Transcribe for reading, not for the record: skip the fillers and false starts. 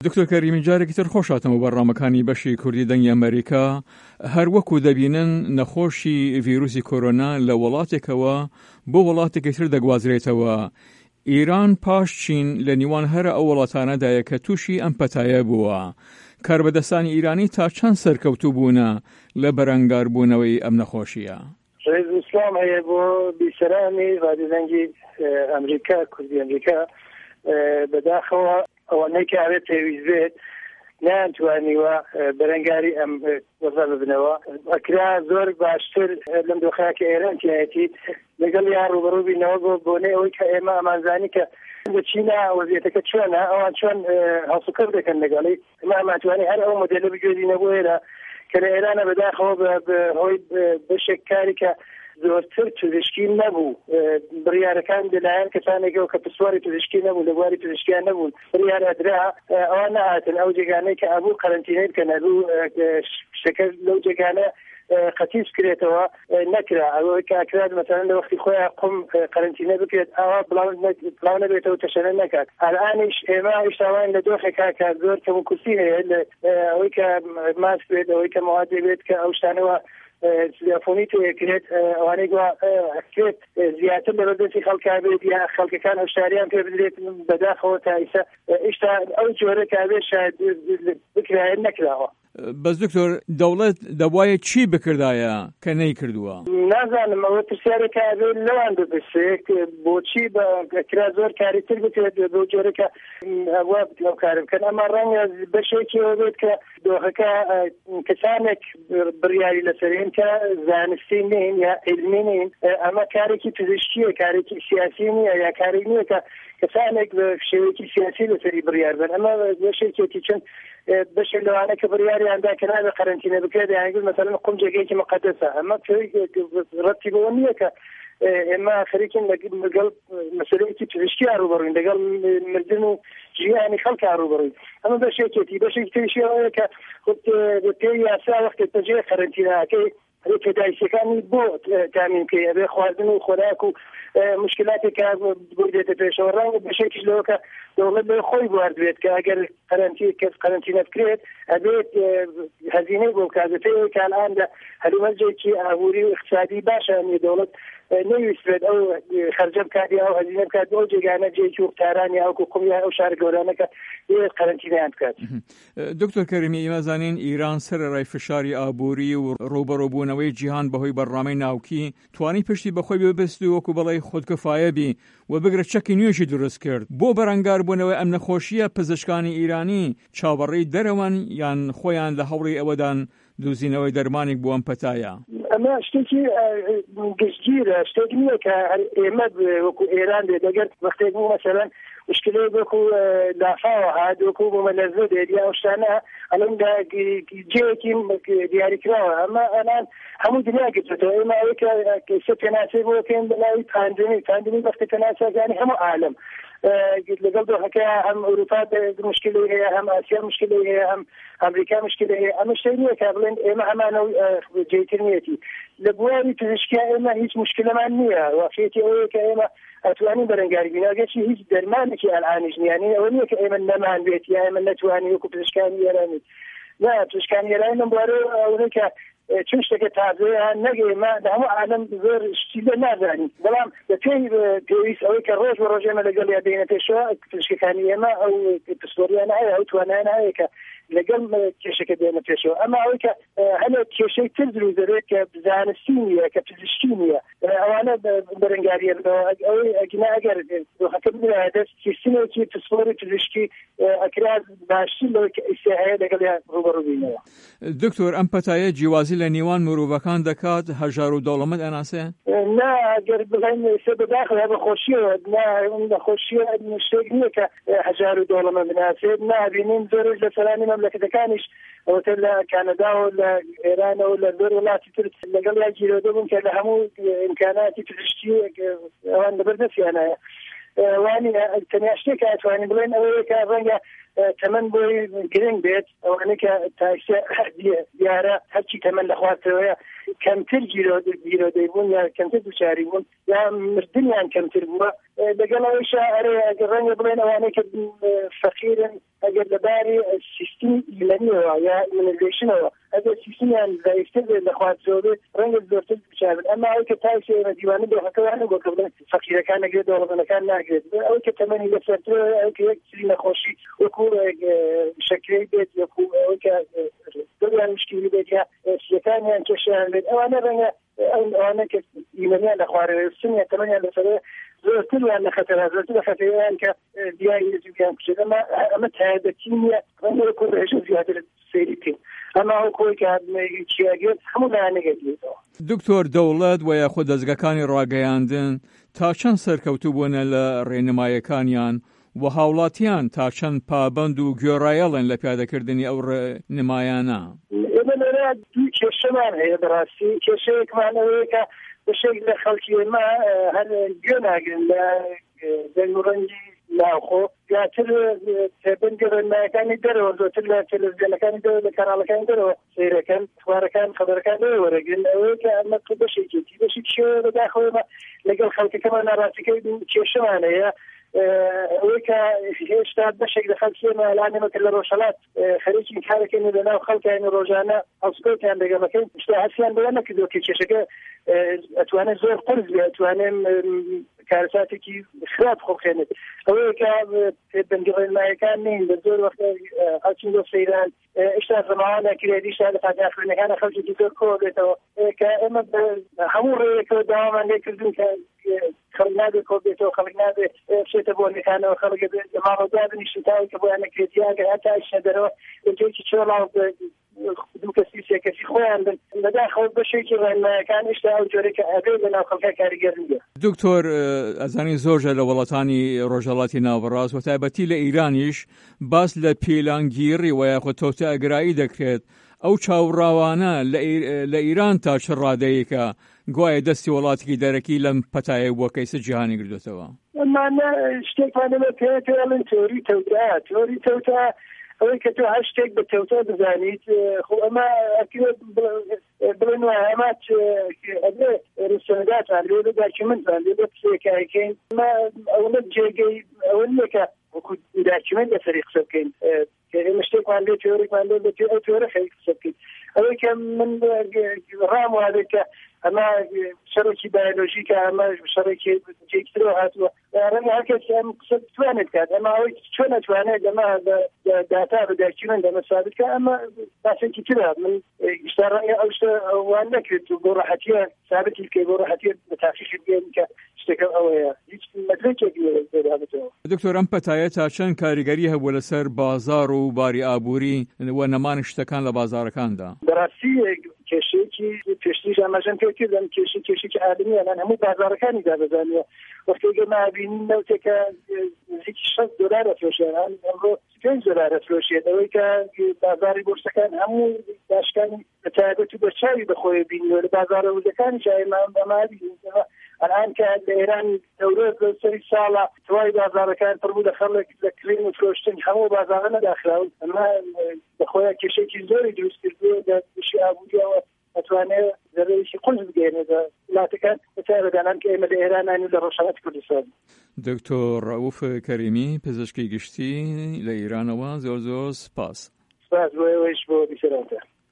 دکتۆر کەریمی جارێکی تر خۆشاتەوە بەڕامەکانی بەشی کوردی دەنگی ئەمریکا هەر وەکو دەبینن نەخۆشی ڤیرۆسی کۆرۆنا لە وڵاتێکەوە بۆ وڵاتێکی تر دەگوازرێتەوە. ئیران پاش چین لە نیوان هەرە ئەو وڵاتانەدایە کە تووشی ئەم پەتایە بووە. کاربەدەستانی ئیرانی تا چەند سەرکەوتوو بوونە لە بەرەنگاربوونەوەی ئەم نەخۆشیە؟ ڕێز ئیسلام هەیە بۆ بیسەرانی ڕادیۆدەنگی ئەمریکا کوردی ئەمریکا بەداخەوە ئەوەنەی کە ئاوێت پێویست بێت نەیانتوانیوە بەرەنگاری ئەم وەزا ببنەوە. ئەکرا زۆر باشتر لەم دۆخەیە ئێران تایەتی لەگەڵ یان ڕوبەڕوو بینەوە بۆنەی ئەوەی کە ئێمە ئەمانزانی کە لە چینە وەزیەتەکە چۆنە ئەوان چۆن هەڵسوکەوت دەکەن لەگەڵی ئەمە ئەمانتوانی هەر ئەو مۆدێلە بگوێزینە بۆ ئێرە کە لە ئێرانە بەداخەوە بەهۆی بەشێک کاری کە زۆرتر پزیشکی نەبوو بڕیارەکان لەلایەن کەسانێکەوە کە پسواری پزیشکی نەبوو لە بواری پزیشکیان نەبوون بڕیار ئەدرا ئەوە نەهاتن ئەو جێگانەی کە ئەبوو قەرەنتینەی بکەن هەبوو شتەکە لەو جێگانە قەتیس کرێتەوە نەکرا ئەوەی کە ئەکرات مەسەڵەن لە وەختی خۆیان قم قەرەنتینە بکرێت ئەوە بڵاو نەبێتەوە تەشەنە نەکات. ئەلئانیش ئێمە ئیشتاوان لە دۆخێکا کە زۆر کەموکورسی هەیە ئەوەی کە ماسک بێت ئەوەی کە مواد بێت کە ئەو شتانەوە تلفۆنی تێکرێت ئەوانەی ئەکرێت زیاتر لە بەردەستی خەڵکا بێت یا خەڵکەکان هەشتاریان پێ بدرێت بەداخەوە تا ئیسا ئیشتا ئەو جۆرە کابێ شاید بکرایە نەکراوە. بەس دکتۆر دەوڵەت دەبوایە چی بکردایە کە نەیکردووە؟ نازانم ئەوە پرسیارێکە ئەبێت لەوان بپرسێت بۆچی بەکرا زۆر کاری تر بکرێت بۆ جۆرەکە ئەوە ئەو کارم بکەن. ئەمە ڕەنگە بەشێکیەوە بێت کە دۆخەکە کەسانێک بڕیاری لەسەرێن کە زانستی نین یا علمی نین ئەمە کارێکی پزیشکیە کارێکی سیاسی نییە یا کاری نییە کە کەسانێک بە شێوەیەکی سیاسی لەسەری بڕیار بن. ئەمە بەشێکێکی چەند بەشێک لەوانە کە بڕیاریاندا کە نابێت قەرەنتینە بکرێت یانگوت مەسەڵەن قم جێگەیەکی مقەدەسە ئەمە ڕەتی بەوە نییە کە ئێمە خەریکین لەگەڵ مەسەلەیەکی پزیشکی ڕوبەڕووین لەگەڵ مردن و ژیانی خەڵک ڕوبەڕووین. ئەمە بەشێکی تریشی ئەوەیە کە پێی یاسا وەختێک بەجێ قەرەنتینەکەی پێداویستەکانی بۆ تامین بکەی ئەبێ خواردن و خۆراک و مشکلاتێکە بردێتە پێشەوە ڕەنگە بەشێکیش لەوە کە دەوڵەت لێ خۆی بواردوێت کە ئەگەر قەرەنتینە بکرێت ئەبێت هەزینەی بۆ کازەتەیە کە ئەلان لە هەلومەرجێکی ئابووری و اقتصادی باشە دەوڵەت نەویستێت ئەو خەرجە بکاتی ئەو هەزینە بکات ئەو جێگانە جێکی وقتارانی ئەو قومی ئەو شارە گەورانەکە دەوێت قەرەنتینەیان بکات. دکتۆر کەریمی ئێمە زانین ئیران سەرەڕای فشاری ئابووری و ڕوبەڕۆبوونەوەی جیهان بەهۆی بەرنامەی ناوکی توانی پشتی بەخۆی ببەست و وەکو بەڵێ خودکفایە بی و بگرە چەکی نوێژی دروست کرد. بۆ بەرەنگاربوونەوەی ئەم نەخۆشیە پزیشکانی ئیرانی چاوەڕێی دەرەوەن یان خۆیان لە هەوڵی ئەوەدان دۆزینەوەی دەرمانێک بۆ ئەم پەتایە؟ ئەمە شتێکی گشتگیرە شتێک نییە کە ئێمە وەکو ئێران دێت ئەگەر وەختێک بوو مەسەڵەن مشکلەی وەکو لافاوە هات وەکو بۆ مەلەرزە دێت یا ئەو شتانە ئەلەن جێیەکی دیاریکراوە ئەمە ئەلان هەموو دنیا گرتوێتەوە. ئێمە ئەوەی کە پێناسەی بۆ بکەین بەناوی پاندەمی وەختی پێناسەکانی هەموو عالەم لەگەڵ دۆخەکە هەم ئەوروپا مشکلی هەیە هەم ئاسیا مشکلی هەیە هەم ئەمریکا مشکلی هەیە. ئەمە شتێک نییە کە بڵێن ئێمە هەمانە جێیتر نیەتی لە بواری پزیشکیە ئێمە هیچ مشکلەمان نییە. واقعیەتی ئەوەیە کە ئێمە ئەتوانین بەرەنگاری بیناگەشی هیچ دەرمانێکی ئەلعانیش نییە ئەوە نییە کە ئێمە نەمان بێت یا ئێمە نەتوانی وەکو پزیشکانی ئێرانی نا پزیشکانی ئێرانی لەم بوارە ئەوەی کە چون شتێکە تازەیە نەگەیمە لە هەموو عالەم زۆر شتی لە نازانین بەڵام لە پێویست ئەوەی کە ڕۆژ بە ڕۆژ ئێمە لەگەڵ یا دێنە پێشەوە پزیشکەکانی ئێمە ئەو پسپۆریانە هەیە ئەو توانایانە هەیە کە لەگەڵ کێشەکە دێنە پێشەوە. ئەمە ئەوەی کە هەلێ کێشەی تر دروست دەبێت کە زانستی نییە کە پزیشکی نییە ئەوانە بەرەنگاریە ئەوەی ئەگینا ئەگەر دۆخەکە بنایە دەست سیستەمێکی پسپۆری پزیشکی ئەکرا باشتر لەوەی کە ئیسیا هەیە لەگەڵ ڕوبەڕوو بینەوە. دکتۆر ئەم پەتایە جیوازی لە نێوان مرۆڤەکان دەکات هەژار و دەوڵەمەند ئەناسێ؟ نا ئەگەر بڵێن بەداخەوە بەخۆشیەوە بەخۆشیە شتێک نییە کە هەژار و دەوڵەمەند بناسێت نابینین زۆرش لە سەرانی مەملەکەتەکانیش ئەوتر لە کانەدا و لە ئێرانەوە لە زۆر وڵاتی تر لەگەڵ یا گیرۆدە بوون کە لە هەموو ئیمکاناتی پزیشکی ئەوان لەبەردەستیانایە وانی تەنیا شتێک ئەتوانین بڵێن ئەوەیە کە ڕەنگە تەمەەن بۆی گرنگ بێت ئەوانەی کە تاکسە دیارە هەرچی تەمەەن لەخواتەوەیە کەمتر گیرۆ دەیبوون یا کەمتر دووچاری بوون یا مردنیان کەمتر بووە لەگەڵ ئەوەیشە ئەرێ ئەگەر ڕەنگە بڵێن ئەوانەی کە فەقیرن ئەگەر لەباری سیستمی ئیمەنیەوە یا ئیمەنیزیشنەوە ئەگەر سیستمیان ضعیفتر بێت لەخواتەوە بێت ڕەنگە زۆرتر دووچار بن ئەما ئەوەی کە تاکسە ئێمە دیوانە دۆخەکەوانە بۆ کە بڵێن فەقیرەکان نەگرێت دەوڵەمەندەکان ناگرێت ئەوەی کە تەمەنی لەسەرتر ئەوەی کە یەک سری نەخۆشی وەکو شەکرەی بێت وەکو ئەوەی کە دڵیان مشکلی بێت یا سیەکانیان کێشیان بێت ئەوانە ڕەنگە ئەوانە کە ئیمەنیان لە خوارەوە سنیان تەمەنیان لەسەرەوە زۆرتر یان لە خەتەرە زۆرتر لە خەتەرەوەیان کە دیاری نزیکیان بچێت ئەمە تایبەتی نییە ڕەنگە کۆڕێژە زیاتر سەیری بکەین ئەما ئەو کۆی کە چیاگرێت هەموو لایەنەگەێتەوە. دکتۆر دەوڵەت و یاخود دەستگاکانی ڕاگەیاندن تا چەند سەرکەوتوو بوونە لە ڕێنمایەکانیان و هاوڵاتیان تا چەند پابند و گوێڕایەڵن لە پیادەکردنی ئەو ڕێنمایانە؟ ئێمە لێرە دوو کێشەمان هەیە بەڕاستی کێشەیەکمانەوەیە کە بەشێک لە خەڵکی ئێمە هەر گوێ ناگرن لە دەنگ و ڕەنگی ناوخۆ زیاتر بنگە ڕێنمایەکانی دەرەوە زۆرتر لە تەلەڤیزیۆنەکانی دەرەوە لە کەناڵەکانی دەرەوە سەیرەکەن خوارەکان خەبەرەکان لێ وەرەگرن ئەوەیە کە ئەمە بەشێکی شێ بەداخەوە لەگەڵ خەڵکەکەمان ناڕاستیەکەی کێشەمان هەیە ئەوەی کە هێشتا بەشێک لە خەڵکی ئێمە ئەلانێمە کە لە ڕۆژهەڵات خەریکی کارەکەین لە ناو خەڵکیان ڕۆژانە هەڵسکۆتیان دەگەمەکەین شتا هەستیان بەوە نەکردووە کە کێشەکە ئەتوانێت زۆر قرس بێ ئەتوانێن کارەساتێکی خراپ خۆخێنێت ئەوەیە کە بەنگە ڕێنمایەکان نین بە زۆر وەختە هەڵچین بۆ سەیران ئێشتا زەماوانە کرێدیشتا لە فاتحخوێنەکانە خەڵکی زۆر کۆ بێتەوە کە ئێمە هەموو ڕێیەکەوە داوامان لێ کردوون کە خەڵک نابێت کۆ بێتەوە خەڵک نابێت بچێتە بۆ نەکانەوە خەڵک ماڕۆدا بنیشن تاوی کە بۆیان نەکرێتیاگە هەتا شەدەرەوە بەجێکی چۆڵاو دوو کەسی سێ کەسی خۆیان بن لەداخەوە بەشێکی ڕێنمایەکان هێشتا ئەو جۆرە کە ئەبێ لە ناو خەڵکە کاریگەر نییە. دکتۆر ئەزانی زۆرجە لە وڵاتانی ڕۆژهەڵاتی ناوبەڕاست و تایبەتی لە ئیرانیش باس لە پێلانگیری و یاخود تۆتە ئەگرایی دەکرێت ئەو چاوڕاوانە لە ئیران تا چ ڕادەیەکە گوایە دەستی وڵاتێکی دەرەکی لەم پەتایە بووە کەیسە جیهانی گردوێتەوە. ئەمانە شتێکمانەوە پێڵن تۆری تەوتا ئەوەی کە تۆ هەر شتێک بە تەوتە بزانیت خۆ ئەمە بڵێن وایە ئەمات ئەبێ ڕسەنگاتان لێ بە داکیمنتان لێ بە پسێکایکەین ئەمە ئەوە جێگەی ئەوە نییە کە وەکو داکیمنت لەسەری قسە بکەین ئێمە شتێکمان لێ تێۆریکمان لێ بە ئەو تۆرە خەریک قسە بکەین ئەوەی کە من ڕام وادێت کە ئەمە شەڕێکی بایۆلۆژیکە ئەمە شەڕێکی جێکترەوە هاتووە ڕەنگە هەر کەس ئەم قسە بتوانێت کات ئەمە ئەوەی چۆن نەتوانێت ئەمە داتا بە داکیمنت ئەمە ثابت کە ئەمە باسێکی ترە من ئێستا ڕەنگە ئەو شتە وان نەکرێت و بۆ ڕاحەتیە ثابتی بکەی بۆ ڕاحەتیە بە تاقیقی بگەین کە شتێکە ئەوەیە هیچ مەدرێکێکی دابێتەوە. دکتۆر ئەم پەتایە تا چەند کاریگەری هەبووە لەسەر بازار و باری ئابووری و نەمانی شتەکان لە بازارەکاندا؟ بەڕاستی کێشەیەکی پێشتریش ئاماژەم پێ کردم کێشێکی عالمیە لەن هەموو بازارەکانی دابەزانیە وەختێگە نابینین نەوتێکە نزیکی $6 ئەفرۆشێن ئەمڕۆ $5 ئەفرۆشێت ئەوەی کە بازاری بورسەکان هەموو داشکانی بەتایبەت و بەرچاوی بەخۆی بینیوە لە بازارە وزەکانی ئەمە بینیەوە الان کە لە ئێران دەورێت لە سەری ساڵە توای بازارەکان پڕبوو لە خەڵک لە کلین و فرۆشتن هەموو بازارە نەداخراون ئەمە بەخۆیان کێشێکی زۆری دروست کردووە لە تووشی ئابووریەوە ئەتوانێت زەرێکی قوڵ بگەێنێت وڵاتەکان بەتایبەتانان کە ئێمە لە ئێرانانی و لە ڕۆژهەڵاتی کوردستان. دکتۆر ڕەوف کەریمی پزیشکی گشتی لە ئیرانەوە زۆر سپاس. سپاس بۆ ئێوەش بۆ بیسەرانتە.